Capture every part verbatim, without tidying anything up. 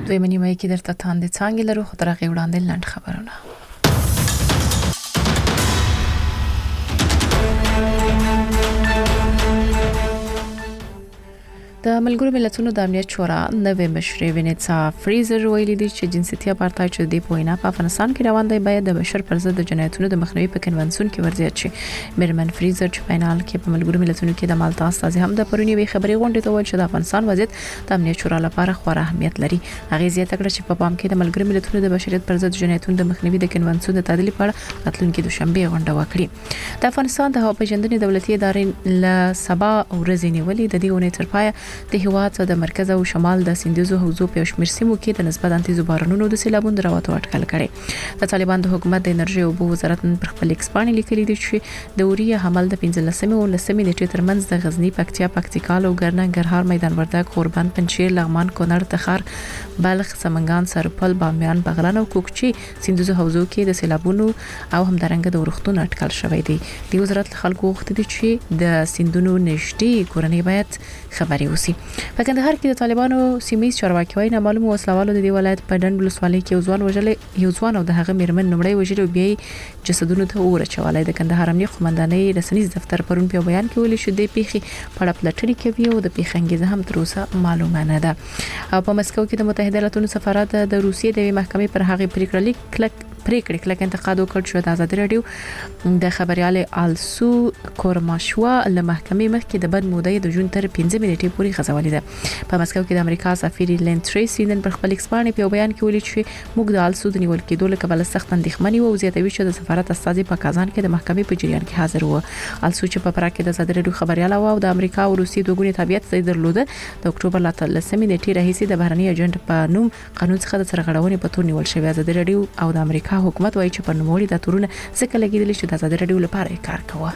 دوی منیمه کې درته تاندې څنګه لرو خو ترغه وړاندې لاند خبرونه. د ملګرو ملتونو د امنیت شورا نوې مشري وینیټسا فریزر ویلي دی چې جنسیتي اپارټایډ چې د پوینا په افغانستان کې روان دی باید د بشر پر ضد د جنایتونو د مخنیوي په کنونسیون کې ورزیات شي. میرمن فریزر چې پاینال کې په ملګرو ملتونو کې د مالتا استازي هم د پرونی وی خبري غونډې ته ویل چې د افغانستان وضعیت د امنیت شورا لپاره خورا اهمیت لري. هغه زیاته کړه چې په پام کې د ملګرو ملتونو د بشریت پر ضد جنایتونو د مخنیوي د کنونسیون د تعدیل لپاره راتلونکي دوشنبه غونډه وکړي. د افغانستان د هوا پیژندنې دولتي ادارې ل سبا ورځې نیولې د دې ونې تر پایه د هیواد د مرکز او شمال د سیندیزو حوزو په شمیر سیمو کې د نسبت انتیزو بارانونو د سیلابونو راوتو اټکل کړي. د طالبان د حکومت د انرژي او اوبو وزارت پر خپل ایکسپانی لیکلي دي چې د اوریا حمل د پنځلسمې او لسمې نیټې ترمنځ د غزنی پکتیا پکتیکال او ګرننګرهار میدان وردګ خوربند پنجشیر لغمان کونړ تخار بلخ سمنګان سرپل بامیان بغلان او کوکچی سیندیزو حوزو کې د سیلابونو او همدارنګه د ورښتونو اټکل شوی دی. د وزارت خلکو غوښتي دي چې د سیندونو نږدې کورنۍ باید خبري وسی. په کندهار کې د طالبانو سیمې چارواکي وايي نامعلومه وسلوالو د دې ولایت په ډنډ ولسوالۍ کې یو ځوان وژل یو ځوان او د هغه میرمن نمړی وژل او بیا جسدونو ته ورچولای. د کندهار امنیت قومندانۍ رسنیز دفتر پرون په بیان کې ویلي چې د پیخي پړه پلټنې کوي او د پیښنګیزه هم تر اوسه معلومه نه ده. او په مسکو کې د متحده ایالاتونو سفارت د روسیې د محکمې پر هغه پریکړه لیک کلک پریکړه کلک انتقاد وکړ چې د آزاد رادیو د خبريال آلسو کورماشوا له محکمې مخکې د بد مودې د جون تر پنځه نیټې پورې غځولې ده. په مسکو کې د امریکا سفیر لین تریسی نن پر خپل ایکسپانی په بیان کې ویلي چې موږ د آلسو د نیول کېدو له کبله سخت اندېښمنې وو او زیاتوي چې د سفارت استازي په کازان کې د محکمې په جریان کې حاضر وو. آلسو چې په پراکې د آزاد رادیو خبريال او د امریکا او روسي دوه ګونی تابعیت یې درلوده د اکتوبر لسمې نیټې راهیسې د بهرنی ایجنټ په نوم قانون څخه د سرغړونې په تور نیول شوی. آزاد رادیو او د امریکا حکومت وایي چې په نوموړي د تورونه څخه لګیدل چې د آزاد رادیو لپاره کار کوي.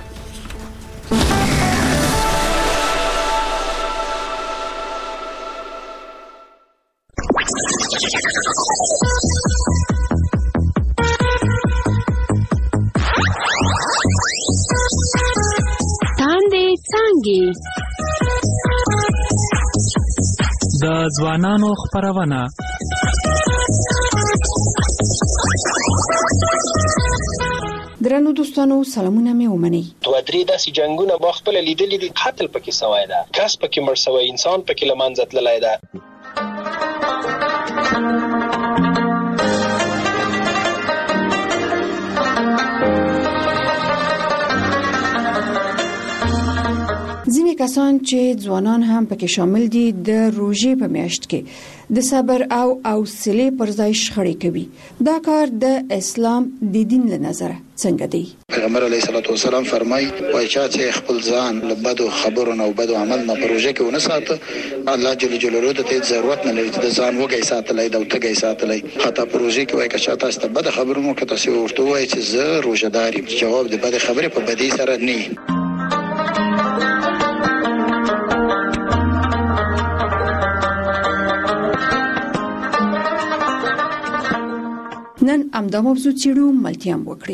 تاندې څنګه د ځوانانو خبرونه درنو دوستانو سلامونه مې ومني. دوه درې داسې جنگونه ما خپل لیدلې دي. قتل پکې سوی ده، کس پکې مړ سوی، انسان پکې لمنځه تللی ده. ځینې کسان چې ځوانان هم پکې شامل دي د روژې په میاشت کې د صبر او حوصلې پر ځای شخړې کوي. دا کار د اسلام د دین له نظره څنګه دی؟ پیغمبر علیه الصلاۃ والسلام فرمایي وای چې خپل ځان له بدو خبرو نه او بدو عمل نه پروژه کې ونه ساته الله جل جلاله ته ضرورت نه لري چې ځان وګي ساتلای دا وتګي ساتلای. حتی پروژه کې وای چې تاسو ته بد خبرو مو کې تاسو ورته وای چې زه روژهدار یم. جواب د بد خبرې په بدی سره نه. نن امدا موضوع چیرو ملتيام وکړي.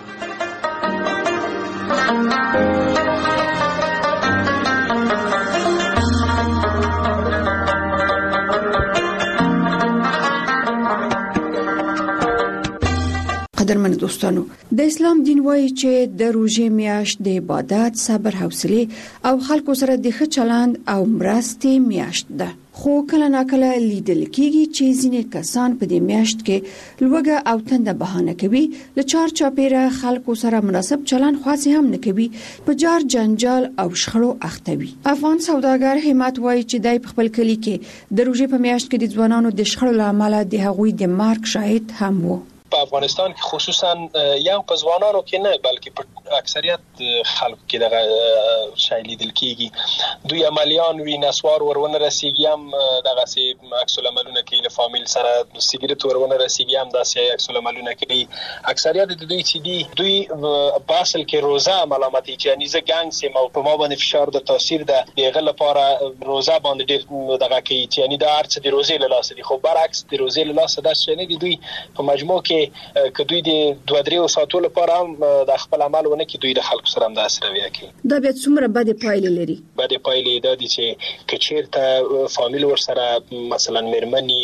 قدرمن دوستانو د اسلام دین وایي چې د روژې میاشت د عبادت، صبر، حوصله او خلکو سره د ښه چلند او مرستې میاشت ده. خو کله ناکله لیدل کېږي چې ځینې کسان په دې میاشت کې لوږه او تنده بهانه کوي، له چار چاپیره خلکو سره مناسب چلند خاصه هم نه کوي، په جار جنجال او شخړو اخته وي. افغان سوداګر همت وایي چې دای په خپل کلی کې د روژې په میاشت کې د ځوانانو د شخړو لامل د هغوی د مرګ شاهد هم وو. په افغانستان کې خصوصا یا په ځوانانو کې نه بلکې په اکثریت خلکو کې دغه شای لیدل کېږي. دوی عملیان وی نسوار ورونه رسیږي هم دغه سي عکس العملونه کوي، له فامیل سره سیګریټ ورونه رسیږي هم داسې عکس العملونه کوي. اکثریت د دوی چې دی دوی په اصل کې روزه ملامتي چې یعنی زه ګنګ سم او په ما باندې فشار د تاثیر ده دغه لپاره روزه باندې ډېر دغه کوي چې یعنی د ارڅ د روزې له لاسه دي. خو برعکس د روزې له لاسه دا چې نه دي دوی په مجموع کې که دوی د دوه درې ساعتو لپاره هم د خپل عمل ونه کې دوی د خلکو سره هم داسې رویه کوي. دا بیا څومره بد پایلې لري؟ بد پایلې دا دي چې که چیرته فامیل ورسره مثلا میرمنې، لور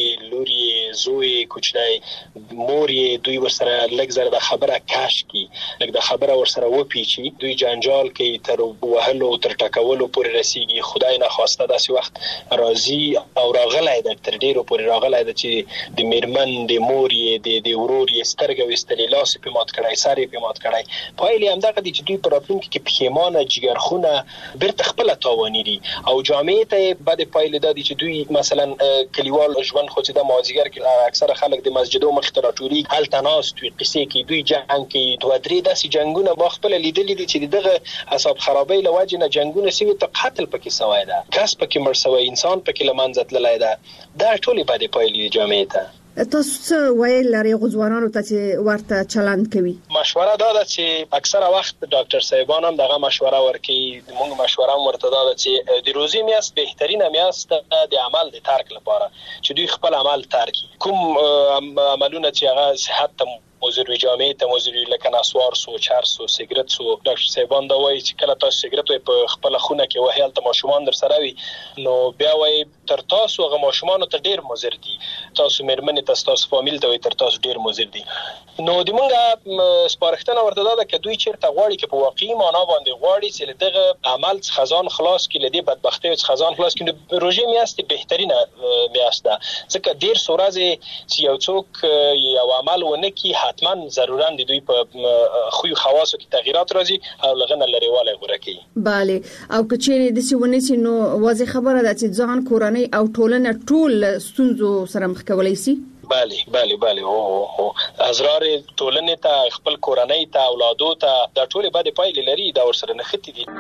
ورور یې زوی کوچنی مور یې دوی ورسره لږ زره د خبره کاش کی لږ د خبره ورسره وپیچي دوی جنجال کوي تر وهلو تر ټکولو پورې رسیږي خدای نه خواسته داسې وخت راځي او راغلی د تر ډیرو پورې راغلی د چې د میرمن د مور یې د د ورور یې سترګې وستلې لاس په مات کړای ساري په مات کړای پایلې هم دغه دي چې دوی په راتلونکي کې پښیمانه جګرخونه بیرته خپل تواني دي او جامعې ته بعد پایلې د دي چې دوی مثلا کلیوال ژوند خو چې د مازیګر کې اکثره خلک د مسجدو مخ ته راټولي هل تناس دوی قصې کې دوی جنگ کې دوه درې داسې جنگونه ما خپل لیدلې دي چې دغه اعصاب خرابۍ لوجه نه جنگونه سوي ته قتل پکې سوی ده کس پکې مړ سوی انسان پکې لمنځه تللی ده دا ټولې بعد پایلې جامعې ته تاسو څه ویل لري غوځوانانو ته چې ورته چلند کوي مشوره دا ده چې اکثره وخت ډاکټر صاحبان هم دغه مشوره ورکوي موږ مشوره هم ورته دا ده چې د روزي میاشت بهترینه میاشت د عمل د ترک لپاره چې دوی خپل عمل ترک کوم عملونه چې هغه صحت ته مضر وي جامعې ته مضر وي لکه نسوار سو چرس او سیګریټ سو ډاکټر صاحبان دا وایي چې کله تاسو سیګریټ په خپل خونه کې وهي هلته ماشومان در سره وي نو بیا وایي تر تاسو هغه ماشومان ته ډیر مضر دي تاسو مېرمنې تاسو تاسو فامیل ته وي تر تاسو ډیر مضر دي نو د موږ سپارښتنه ورته دا ده چې دوی چیرته غواړي چې په واقعي معنا باندې غواړي چې دغه عمل خزان خلاص کړي لدی بدبختی خزان خلاص کړي روزي میاشت بهترینه میاشت ده ځکه ډیر سورازه چې یو څوک یو عمل ونه کی حتما ضرورا د دوی په خو خواصو کې تغیرات راځي او لغنه لريواله غوړه کوي bale او کچېره د سیونې سي نو واضح خبره ده چې ځان کورنۍ او ټولنه ټول ستونزو سره مخ کولای شي بله بله بله او ازرار ټولنې ته خپل کورنۍ ته اولادو ته د ټولې باندې پایلې لري دا ورسره نختی دي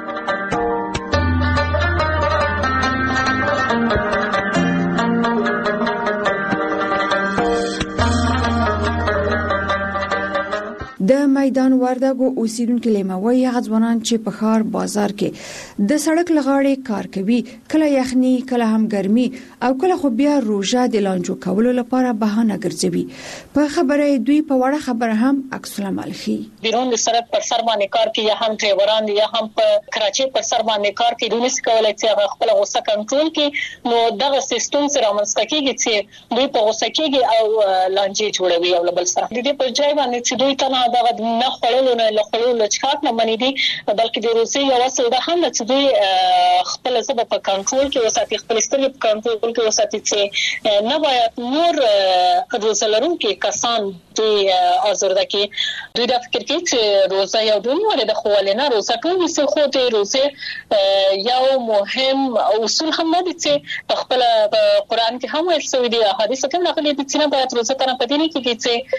د میدان وردګو اوسیدونکو لیموي غځوانان چې په ښار بازار کې د سړک لغاړې کار کوي کله یخني کله هم ګرمي او کله خو بیا روژه د لانجو کولو لپاره بهانه ګرځوي په خبره دوی په وړه خبره هم عکس العمل خي بیرون د سړک پر سر باندې کار کوي یا هم ډرایوران یا هم په کراچۍ پر سر باندې کار کوي دوی نس کولای چې خپل غوسه کنټرول کړي نو دغه سیستم سره منځکېږي چې دوی په غوسه کېږي او لانجې جوړوي او بل سره د دې پر ځای باندې چې دوی ته دا نه خړلو نه لخړلو لچکات نه منې دي بلکې د روسي یو اصل ده هم چې دوی خپل ځب په کنټرول کې وساتي خپل سترګې په کنټرول کې وساتي چې نه باید نور روزلرون کې کسان دوی آزرده کې دوی د فکر کې چې روزه یو ډول د خوالنه روزه ټول څه خو ته روزه یو مهم اصول هم نه دي چې خپل قرآن کې هم ویل شوی دی حدیث کې هم راغلي دي چې نه باید روزه کنه پدې نه کې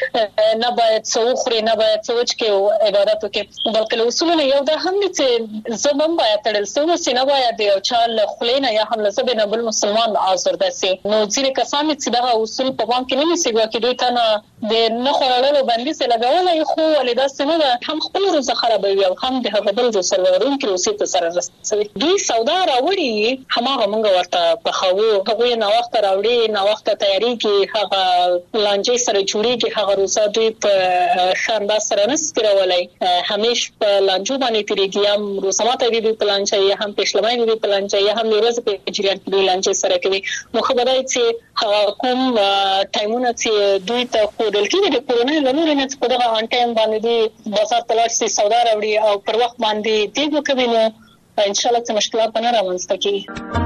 چې نه باید څو نه باید سوچ کې او عبادت کې بلکې اصول یو ده هم چې زمون باید تړل سوي چې نه باید یو چال خلینا یا هم لزب نه بل مسلمان آزرده سي نو ځینې کسان چې دا اصول په وان کې نه نسي چې دوی ته نه د نه خورلو باندې څه لګول خو ولدا سمه هم خپل روزه خرابوي او هم د هغه بل سرورون کې اوسې ته سره رسوي دوی سودا راوړي همغه مونږ ورته په خو هغه نه وخت راوړي نه وخت تیاری کې هغه لانجې سره جوړي کې هغه روزه دوی په شاندار سره نسترولای همیش په لانجو باندې تیریږي هم روسماته دی په لانجه یا هم پښلمای دی په لانجه یا هم ورځ په جریان کې دوی لانجه سره کوي نو خبره چې کوم ټایمونه چې دوی ته خودل کې د کورونې لنور نه په دغه ان ټایم باندې دی بازار تلاش سي سودا راوړي او پر وخت باندې دی وکوي نو ان شاء الله چې مشکلات نه راوځي کی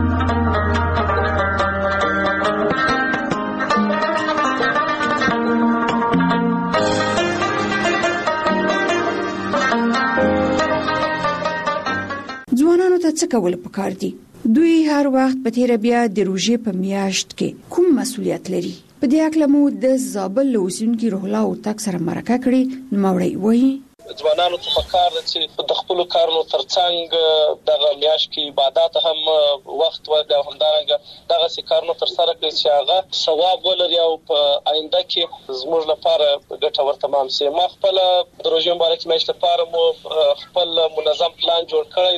ځوانانو ته څه کول پکار دي دوی هر وخت په تیر بیا د روژې په میاشت کې کوم مسولیت لري په دې اړه مو د زابل اوسیدونکو روح الله او تک سره مرکه کړې نوموړی وایي ځوانانو ته پکار دي چې د خپل کارونو ترڅنګ دغه میاشت کې عبادت هم وخت ورکړي همدارنګه دغه سکارونو تر سره کړي چې هغه ثواب ولري او په آینده کې زموږ لپاره ګټور تمام شي ما خپل د روژې مبارکې میاشت لپاره مو خپل منظم پلان جوړ کړی دی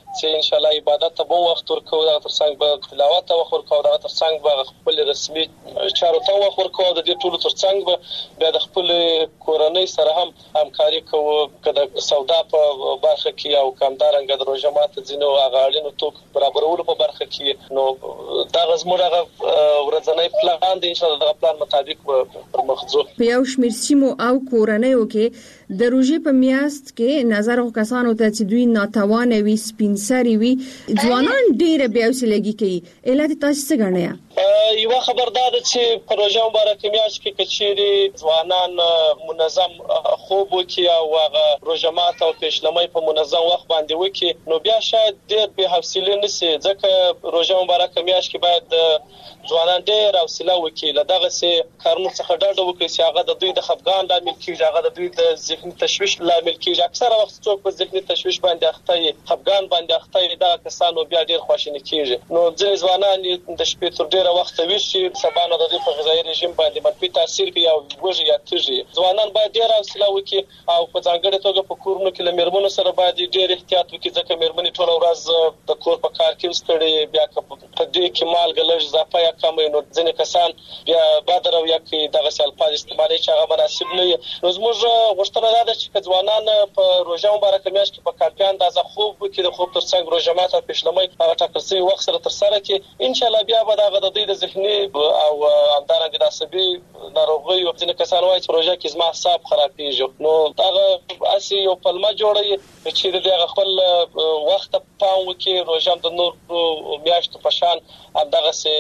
چې ان شاء الله عبادت ته به وخت ورکو، دا ترڅنګ به تلاوت ته وخت ورکو، دا ترڅنګ به خپل رسمي چارو ته وخت ورکو، د دې ټولو ترڅنګ به بیا د خپل کورنۍ سره هم همکاري کوو، کله سودا په برخه کې او کمدارنګ د روزه ماته ځینو هغه اړینو توکو برابرولو په برخه کې. نو دا زموږ هغه ورځنی پلان دی، ان شاء الله دا پلان مطابق پر مخ ځو. په یو شمېر سیمو او کورنیو کې د روزې په میاشت کې نظر او کسانو ته چې دوی ناتوان وي، سپینسري وي، ځوانان ډېر بیا وسلګي کوي. علت تاسو څه ګڼئ؟ یو خبردار چې پروژه مبارکه میاشت کې کچېری ځوانان منظم خوب وکي او هغه روزه ماته او پېشلمۍ په منظم وخت باندې وکي، نو بیا شاید ډېر به حوصله نشي، ځکه روزه مبارکه میاشت کې باید ځوانان ډېر حوصله وکي، لدغه سي کارونو څخه ډډه وکړي چې هغه د دوی د خفګان لامل کیږي، هغه د دوی د ذهني تشویش لامل کیږي. اکثره وخت څوک په ذهني تشویش باندې اخته وي، خفګان باندې اخته وي، دا کسانو بیا ډېر خواشیني کیږي. نو ځینې ځوانان د شپې تر ډېره وخت ویشي، سبا نه د دې په غذایي رژیم باندې منفي تاثیر کوي او وږي یا تږي. ځوانان باید ډېر حوصله وکړي او په ځانګړې توګه په کورونو کې له میرمنو سره باید ډېر احتیاط وکړي، ځکه میرمنې ټوله ورځ د کور په کار کې ستړي، بیا په دې کې مالګه لږ اضافه یا کم، نو ځینې کسان بیا بد رویه کوي، دغه الفاظ استعمالوي چې هغه مناسب نه وي. نو زموږ غوښتنه دا ده چې ځوانان په روزه مبارکه میاشت کې په کافي اندازه خوب وکړي، د خوب ترڅنګ روزه ماته او پېشلمۍ هغه ټاکل شوي وخت سره ترسره کړي. ان شاء الله بیا به دغه د دوی د ذهني او همدارنګه د عصبي ناروغیو ځینې کسان وایي چې روزه کې زما اعصاب خرابېږي، نو هغه اسی یو پلمه جوړوي چې دغه خپل وخت پام وکړي. روزه د نور میاشتو په شان همدغه سي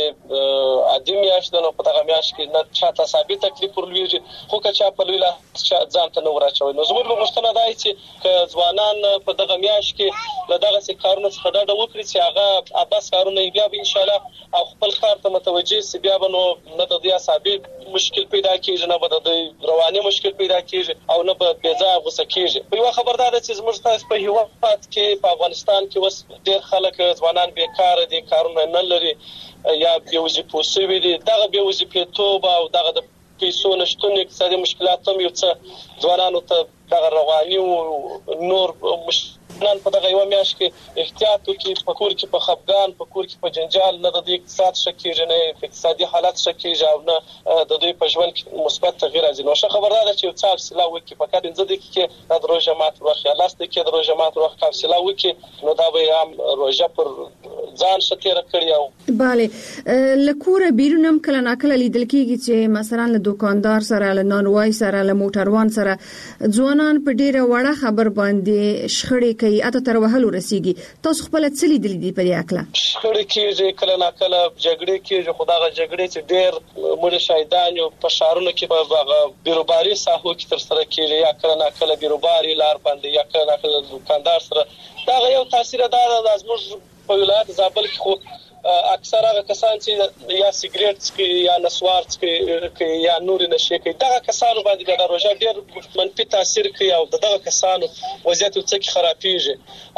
عادي میاشت ده، نو په دغه میاشت کې نه چاته ثابت تکلیف ورلويږي، خو که چا په لویلا ځان ته نه ورچوي. نو زموږ غوښتنه ده چې که ځوانان په دغه میاشت کې له دغه سي کارونو څخه ډډه وکړي چې هغه اباس کارونه بیا به ان شاء الله او خپل کار ته متوجه سي، بیا به نو نه د دې عصبي مشکل پیدا کیږي، نه به د رواني مشکل پیدا کیږي او نه به بېځایه غوسه کیږي. یو خبردار ده چې زموږ تاسو په هیواد کې په افغانستان کې وس ډېر خلک ځوانان بیکاره دي، کارونه نه لري یا بې وظیفې شوي دي. دغه بې وظیفېتوب او دغه د پیسو نشتون اقتصادي مشکلات هم یو څه ځوانانو ته دغه رواني او نور مشکلات په دغه یو میاشت کې احتیاط وکړي، په کور کې په خفګان، په کور کې په جنجال نه د اقتصاد شکیږي، نه اقتصادي حالت شکیږي او نه د دوی په ژوند کې مثبت تغییر راځي. نو ښه خبره ده چې یو څه حوصله وکړي، فقط پنځه دقیقې د روزه ماته وخت یا لس دقیقې د روزه ماته وخت حوصله وکړي، نو دا به هم روزه پر ځان شتیره کړی. او bale لکوره بیرون هم کله ناکله لیدل کیږي چې مثلا له دکاندار سره، له نانوای سره، له موټروان سره ځوانان په ډیره وړه خبر باندې شخړې کوي، اته تر وهلو رسیږي. تاسو خپل څه لیدل دي په دې اکله؟ شخړې کېږي، کله ناکله جګړې کېږي، خو دغه جګړې چې ډېر مړه شهیدان یو په ښارونو کې په بیروباري ساحو کې ترسره کېږي، یا کله ناکله بیروباري لار باندې، یا کله ناکله دکاندار سره. دا یو تاثیر ده زموږ په ولایت زابل کې، خو اکثر هغه کسان چې یا سیګریټ څکي یا نسوار څکي یا نور نشي کوي، دغه کسانو باندې د روزه ډېر منفي تاثیر کوي او دغه کسانو وضعیت څخه خرابېږي.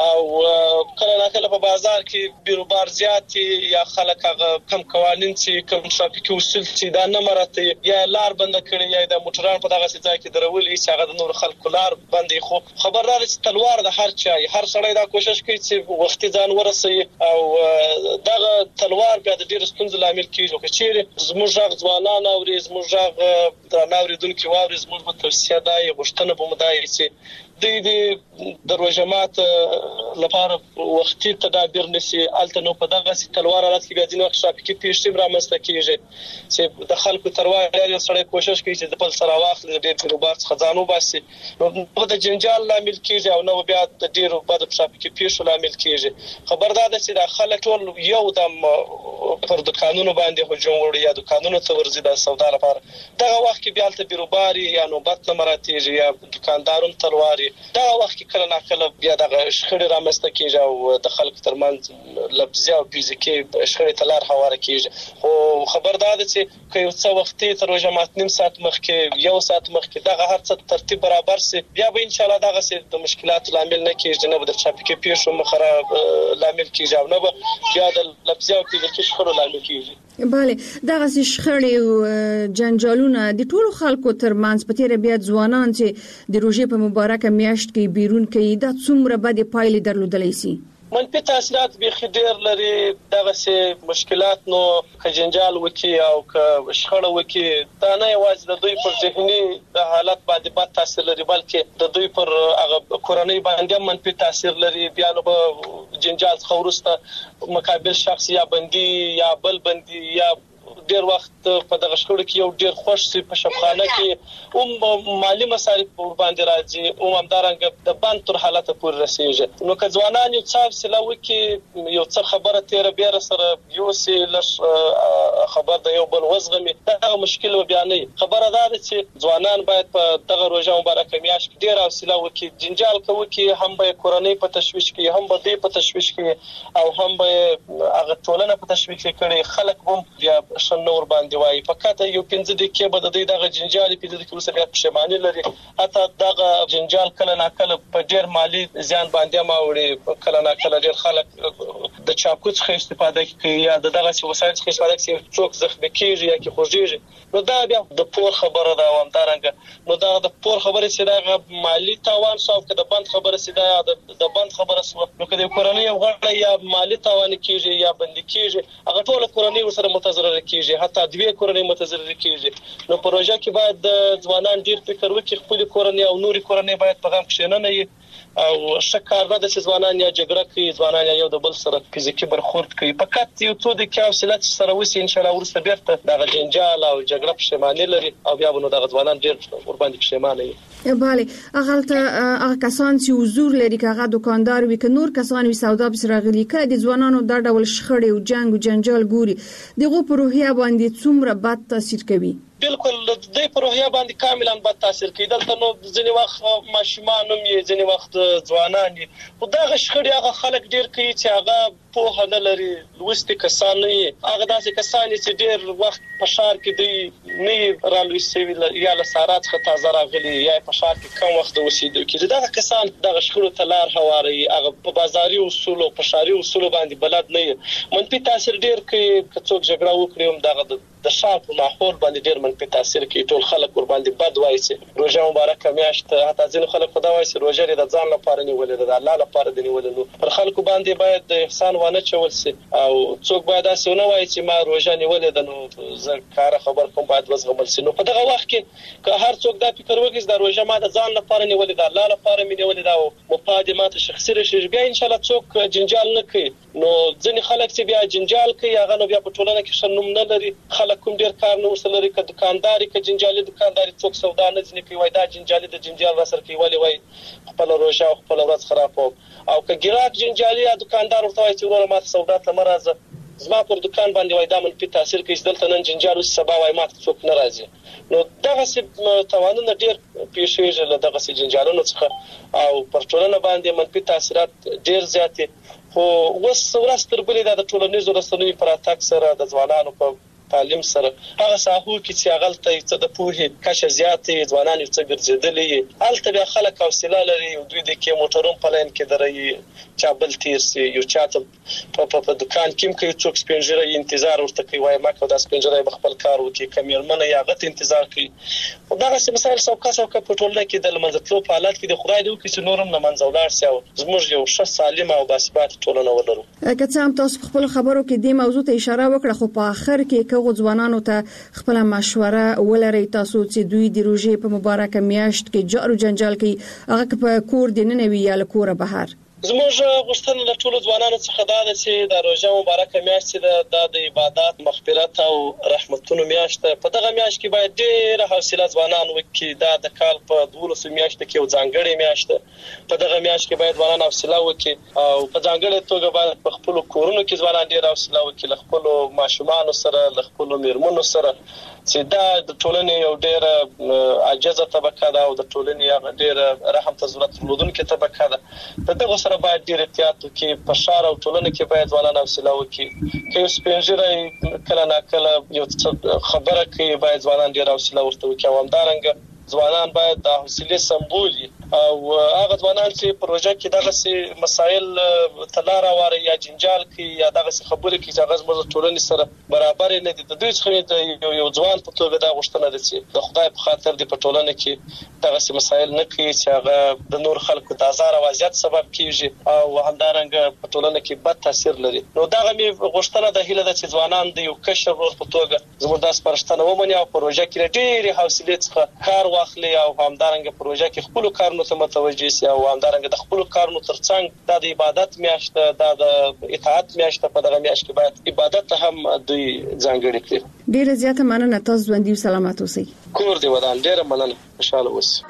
او کله ناکله په بازار کې بیروبار زیات یا خلک هغه کم قوانين چې کم ټرافیکي اصول چې دا نه مرته یا لار بند کړي یا د موټران په دغه ځای کې درولې چې هغه د نور خلکو لار بندي. خو خبردار چې تلوار د هر چا هر سړی دا کوشش کوي چې وختي ځان ورسوي او دغه تلوار بیا د ډېر ستونزو لامل کیږي. که چیرې زموږ غږ ځوانان اوري، زموږ غږ درنه اورېدونکي واوري، زموږ په توصیه دا یې غوښتنه به مو دا وي چې دوی د روژه ماته لپاره وختي تدابیر نیسي. هلته نو په دغسې تلوار حالت کې بیا ځینې وخت ټرافیکي پیښې هم رامنځته کېږي چې د خلکو تروار یو سړی کوشش کوي چې د بل سره واخلي، د ډېر بیروبار څخه ځان وباسي، نو د جنجال لامل کېږي او نو بیا د ډېرو بدو ټرافیکي پیښو لامل کېږي. خبردار ده چې دا خلک ټول یو دم پر دکانونو باندې هجوم وړي یا دکانونو ته ورځي د سودا لپاره. دغه وخت کې بیا هلته بیروباري یا نوبت نه مراتېږي یا دکاندارون تلواري. دغه وخت کې کله ناکله بیا دغه شخړې رامنځته کېږي او د خلکو ترمنځ لفظي او فزیکي شخړې ته لار هواره کېږي. خو خبردار ده چې که یو څه وختي تر روژه ماتې نیم ساعت مخکې، یو ساعت مخکې دغه هر څه ترتیب برابر سي، بیا به انشاءالله دغسې د مشکلاتو لامل نه کېږي، نه به د ټرافیکي پیښو مخه لامل کېږي او نه به بیا د لفظي او فزیکي شخړو لامل کېږي. bale دغه شخړې او جنجالونه د ټولو خلکو ترمنځ په تیر بیا ځوانان چې د روژې په مبارکه میاشت کې بیرون کوي، دا څومره بد پایلې درلودلی سي؟ منفي تاثیرات به خډیر لري دغه سه مشکلات نو کجنجال وکي او ک شخړه وکي دا نه یوازې د دوی پر ذهني حالت باندې بد تاثیر لري بلکې د دوی پر هغه کورنۍ باندې منفي تاثیر لري بیا نو جنجال خورسته مقابل شخص یا بندي یا بل بندي یا ډیر وخت په دغه شکړو کې یو ډیر خوش سي په شپخانه کې او مالی مصارف باندې راځي او همدارنګ د بانک تر حالت پورې رسیږي نو که ځوانان یو څه سلاوي کې یو څه خبره تیر بیر سره یو سي لش خبر د یو بل وزغمي دا مشکل بیانې خبره ده چې ځوانان باید په دغه روزه مبارکه میاشت ډیر حوصله وکړي جنجال کوي کې هم به کورنۍ په تشويش کې هم به دې په تشويش کې او هم به هغه ټولنه په تشويش کې کړي خلک هم بیا نور باندې وای فقط یو پنځه دقیقې به د دې دغه جنجال په دې کې وسه بیا پښیماني لري حتی دغه جنجال کله نه کله په ډیر مالی زیان باندې ماوړي کله نه کله ډیر خلک د چاقو څخه استفاده کوي یا دغه وسایل څخه استفاده کوي څوک زخمی کیږي یا کې خوږیږي نو دا بیا د پور خبره ده او همدارنګه نو دا د پور خبره سي دا مالی تاوان سو که د بند خبره سي دا د بند خبره سو نو که د کورنۍ غړي یا مالی تاوان کیږي یا بند کیږي هغه ټول کورنۍ سره متضرر کیږي حتی دوی کورنۍ متضرر کیږي نو پروژه کې باید د ځوانان ډیر فکر وکړي خپل کورنۍ او نوري کورنۍ باید په غم کې نه نه او شکار نه د ځوانان یا جګړه کوي ځوانان یو د بل سره فزیکی برخورد کوي فقط یو څو د کاوسلات سره وسی ان شاء الله ورسته بیرته د جنجال او جګړه پښیماني لري او بیا به نو د ځوانان ډیر ور باندې پښیمانه وي bale اغلته هغه کسان چې حضور لري کغه دکاندار وي ک نور کسان وي سودا بس راغلي ک د ځوانانو د ډول شخړې او جنگ او جنجال ګوري دغه په روحیه باندې څومره بد تاثیر کوي بالکل د دې پروژه باندې کاملا بد تاثیر کوي دلته نو ځینې وخت ماشومان هم یې ځینې وخت ځوانان دي خو دا غشخړي هغه خلک ډیر کوي چې هغه په نه لري لوستي کسان نه هغه داسې کسان چې ډیر وخت په شهر کې دی نه رالوي سوي یا له سارات څخه تازه راغلي یا په شهر کې کم وخت اوسېدو کې دا کسان د غشخړو تلار هواري هغه په بازاري اصول او په شهري اصول باندې بلد نه منفي تاثیر ډیر کوي که څوک جګړه وکړي هم دغه د شار په ماحول باندې ډیر منفي تاثیر کوي ټول خلک ور باندې بد وایي چې روزه مبارکه میاشت حتی ځین خلک خدا وایي چې روزه د ځان لپاره نیولې ده الله لپاره دی نیولې نو پر خلکو باندې باید د احسان ونه چول سي او څوک باید اسونه نه وایي چې ما روزه نیولې ده نو زه کار خبر کوم باید وزغمل سي نو په دغه وخت کې که هر څوک دا فکر وکړي چې روزه ما د ځان لپاره نیولې ده الله لپاره مې نیولې ده او مقادمات شخصي رشي بیا ان شاء الله څوک جنجال نه کوي نو ځین خلک چې بیا جنجال کوي هغه نو بیا په ټولنه کې شنوم نه لري خلک کوم ډیر کار نه وسلري ک دکانداري ک جنجالي دکانداري څوک سودا نه ځنی کوي وای دا جنجالي د جنجال را سره کوي ولی وای خپل روزه او خپل ورځ خراب او ک ګراک جنجالي یا دکاندار ورته وای چې ورور ما سودا ته مرزه زما پر دکان باندې وای دا منفي تاثیر کوي دلته نن جنجال سبا وای ما څوک ناراضي نو دغه څه توانونه ډیر پیښیږي له دغه څه جنجالونو څخه او پر ټولنه باندې منفي تاثیرات ډیر زیات خو وس ورستر بلې د ټولنیزو رسنیو پر اتاک سره د ځوانانو په تعلیم سره هغه ساحو کې چې هغه ته د پوهې کچه زیاتې ځوانان یو څه ګرځېدلې هلته بیا خلک حوصله لري دوی د کې موټرون په لین کې درې چا بل تیر سي یو چاته په په دکان کې کوي څوک سپینجره انتظار ورته کوي وای ما کو د سپینجره خپل کار وکي کمیرمنه یا غت انتظار کوي او دا څه مسایل څوک څوک په ټولنه کې د لمنځتلو په حالت کې د خدای دی چې نورم نه منځولار سي او زموږ یو ښه سالم او باثبات ټولنه ولرو که څه هم تاسو خپل خبرو کې د موضوع ته اشاره وکړه خو په اخر کې هغه ځوانانو ته خپل مشوره ولري تاسو چې دوی د روزې په مبارکه میاشت کې جارو جنجال کوي هغه په کور دي نه وی یا له کوره بهر زموږ غوښتنه له ټولو ځوانانو څخه دا ده چې د روزه مبارکه میاشت ده د عبادت مغفرت او رحمتونو میاشت په دغه میاشت کې باید ډېر حوصله ځوانان وکړي دا د کال په دولسو میاشتو کې یو ځانګړې میاشت په دغه میاشت کې باید ځوانان حوصله وکړي او په ځانګړې توګه باید په خپل کورونو کې ځوانان ډېر حوصله وکړي له خپل ماشومان سره له خپل میرمنو سره چې دا د ټولنې یو ډېر عاجزه طبقه ده او د ټولنې هغه ډېر رحم ته ضرورت درلودونکې طبقه ده په دغه سره باید ډېر احتیاط وکړي په ښار او ټولنه کې باید ځوانان حوصله وکړي که یو سپینږیری کله ناکله یو خبره کوي باید ځوانان ډېر حوصله ورته وکړي او همدارنګه ځوانان باید د حوصلې سمبول او هغه ځوانان چې پروژه کې دغه سي مسایل تلار واره یا جنجال کې یا دغه سي خبرې کې چې هغه زموږ ټولنې سره برابر نه دي د دوی څخه یو ځوان په توګه دا غوښتنه ده چې د خدای په خاطر د پټولنه کې دغه سي مسایل نه کوي چې هغه د نور خلکو د آزار او اذیت سبب کیږي او همدارنګه پټولنه کې بد تاثیر لري. نو دغه می غوښتنه د هیله ده چې ځوانان د یو کشر ور په توګه زموږ د سپارښتنه ومني او پروژه کې ډېری حوصله څخه کار واخلي او همدارنګه پروژه کې خپل کارونه ته متوجه شي او همدارنګه د خپل کارونو ترڅنګ د عبادت میاشت د اطاعت میاشت په دغه میاشت کې باید عبادت هم دوی ځانګړي کړي. ډیره زیاته مننه تاسو ژوندۍ او سلامات اوسئ. کور دی ودان ډیره مننه خوشاله اوسئ.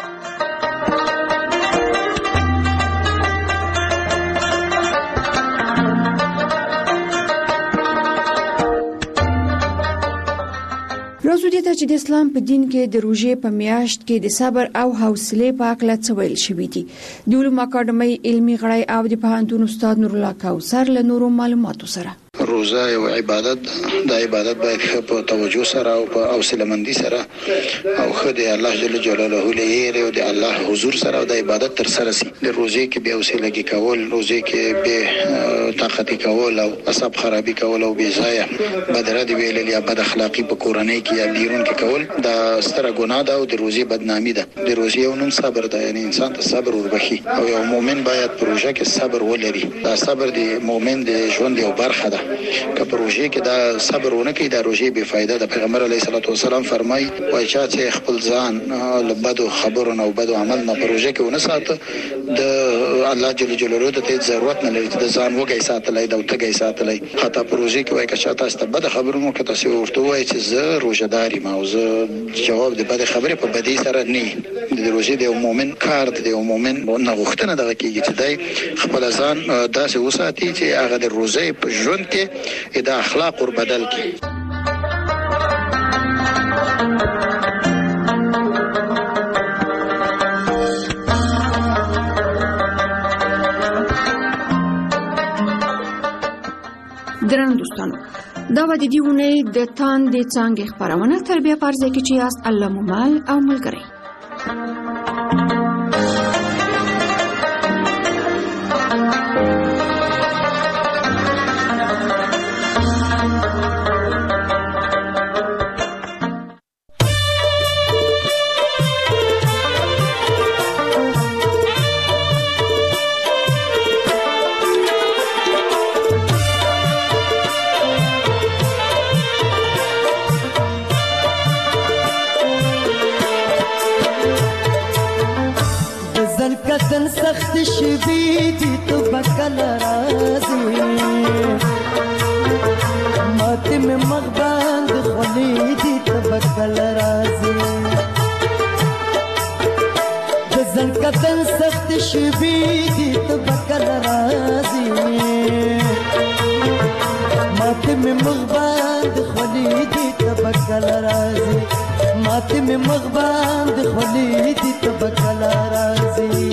راځو دې ته چې د اسلام په دین کې د روژې په میاشت کې د صبر او حوصله په اړه څه ویل شوی دي. د علومو اکاډمۍ علمي غړی او د پوهنتون استاد نور الله کوثر له نورو معلوماتو سره روزه یو عبادت د عبادت باید په توجه سره او په حوصله مندي سره او خدای الله جل جلاله لري او د الله حضور سره د عبادت تر سره سي. د روزه کې به حوصله کې کول، روزه کې به طاقت کول او اصحاب خرابي کول او بے ځای بدره دی ویل یا بد اخلاقی په کورنۍ کې یا بیرون کې کول دا ستره ګناه ده او د روزه بدنامي ده. د روزه یو نوم صبر ده، یعنی انسان ته صبر وربخي او یو مؤمن باید پروژه کې صبر ولري. دا صبر د مؤمن د ژوند یو برخه ده. که پروژه کې دا صبر ونه کوي دا روزه بے فایده ده. پیغمبر علیه الصلاه والسلام فرمای وای چې خپل ځان له بدو خبرونو او بدو عمل نه پروژه کې ونه ساته د الله جل جلاله ته ضرورت نه لري د ځان وګي ساتلای د وتګي ساتلای. حتی پروژه کې وای که تاسو ته بد خبرونو کې تاسو ورته وای چې زه روزداري ما او زه جواب د بد خبرې په بدی سره نه د روزه د مؤمن کار د مؤمن نه غوښتنه دغه کېږي چې دای خپل ځان داسې وساتي چې هغه د روزه په ژوند کې دا اخلاق ور بدل کی. درنو دوستانو دا و د دې ونې د تان د څنګه خبرونه تربیه پرځه کې چې است الله ممال او ملګری. کتن سخت شوی دی تو بکل رازی ماتی میں مغبند خولی دی تو بکل رازی دزن کتن سخت شوی دی تو بکل رازی ماتی میں مغبند خولی دی تو بکل رازی ماتی میں مغبند خولی دی تو بکل رازی.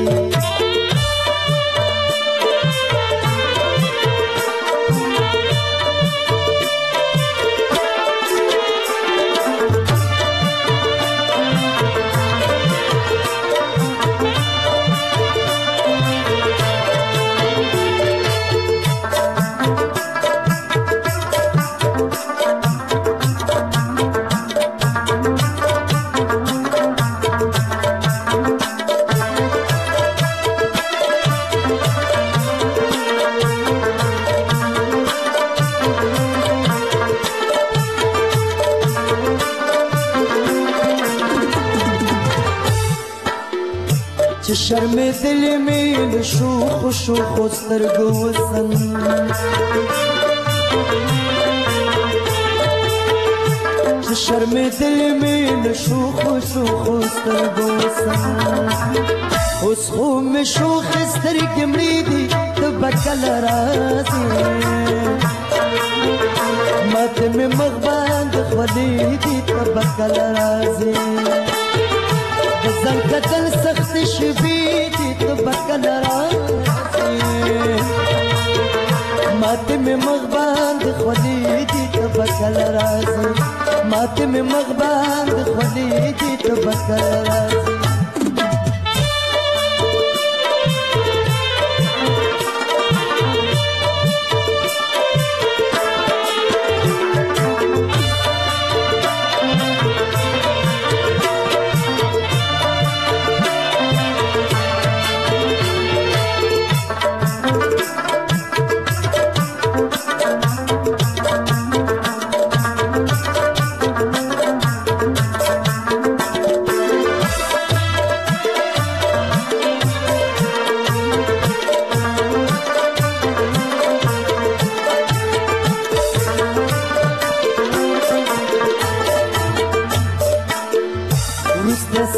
شرم دل میں شوخ شوخ سترګو وسن شرم دل میں شوخ شوخ سترګو وسن اوس خو مې شوخ سترګې مړې دي ته بکل راځي ماته مې مغبان د خولې دي ته بکل راځي زن کتن سخت شوی دی تو بکل رازی ماتی میں مغباند خولی دی تو بکل رازی ماتی میں مغباند خولی دی تو بکل رازی.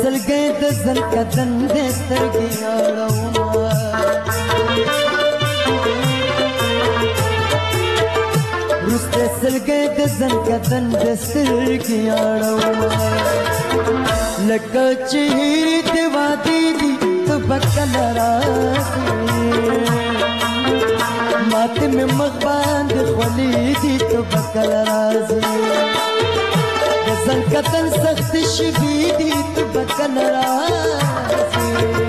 سلګې د زن کدن دې سترګې اړوما روسته سلګې د زن کدن دې سترګې اړوما لکه چهره دې وادي دي تو بکل راځي ماته مې مخ باندې خولې دي تو بکل راځي زنکتن سخت شوی دی تو بکل راځي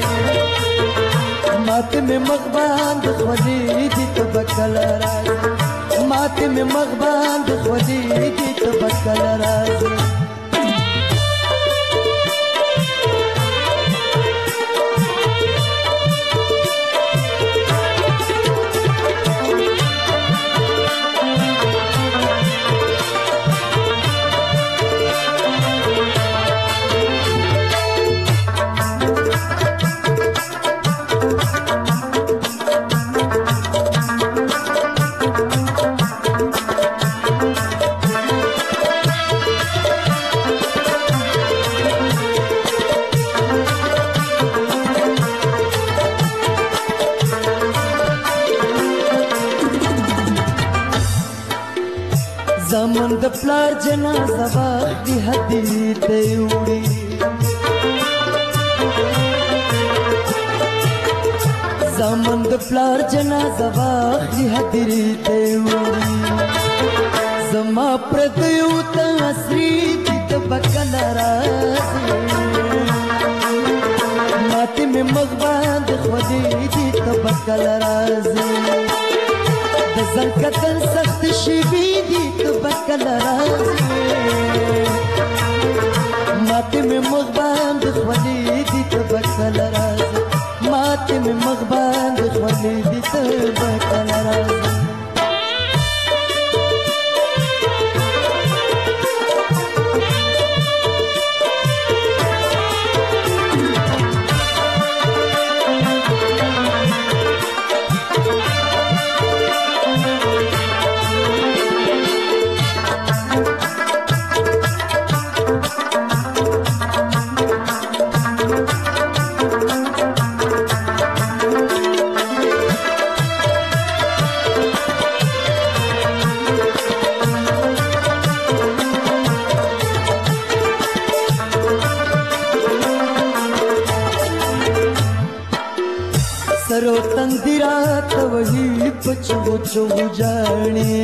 ماته مې مخ باندې خولې دي تو بکل راځي ماته مې مخ باندې خولې دي تو بکل راځي زمون د پلار جنازه واخلي هدي ته وړي زمون د پلار جنازه واخلي هدي ته وړي زما پردیو ته اسري د بکل راځي ماته مې مخ باندې خولې دي ته بکل راځي زنکتن سخت شوی دی تو بکل راځي ماته مې مخ باندې خولې دي تو بکل راځي ماته مې مخ باندې خولې دي تو بکل راځي सरो तंदिरा तो वही बचो चो जाने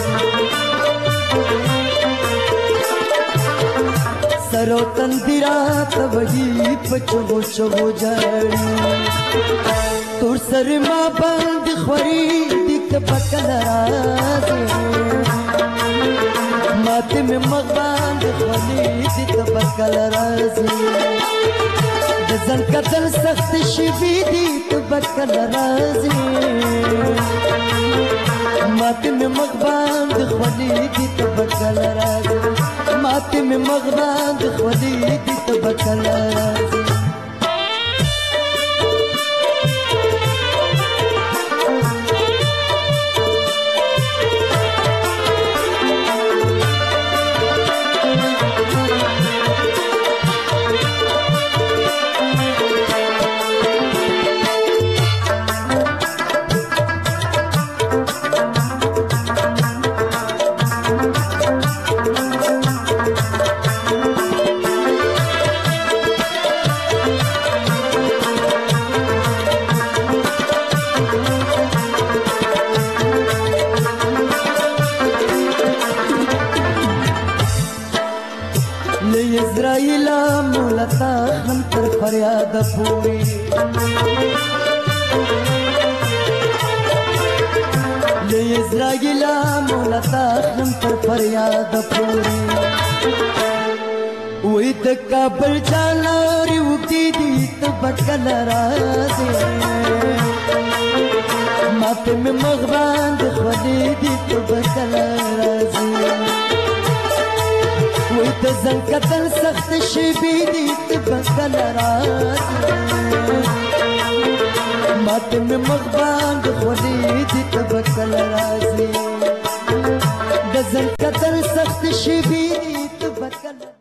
सरो तंदिरा तो वही बचो चो जाने तुर सर माँ बंद खरी दिख बकल राज़े माते में मगबांद खरी दिख बकल राज़े زنکتن سخت شوی دی تو بکل راځي ماته مې مخ باندې خولې دي تو بکل راځي ماته مې مخ باندې خولې دي تو بکل راځي इज़राइल मुलता हम पर फरियाद पूरी ले इज़राइल मुलता हम पर फरियाद पूरी वही तक काबल जाना री उठी दी तो बकल राज़े माते में मगबान खली दी तो बकल राज़े ويت زنكتن سخت شبي دي تبكل راځي ماته مې مخبان د خولې دي تبکل راځي د زنکتن سخت شبي دي تبکل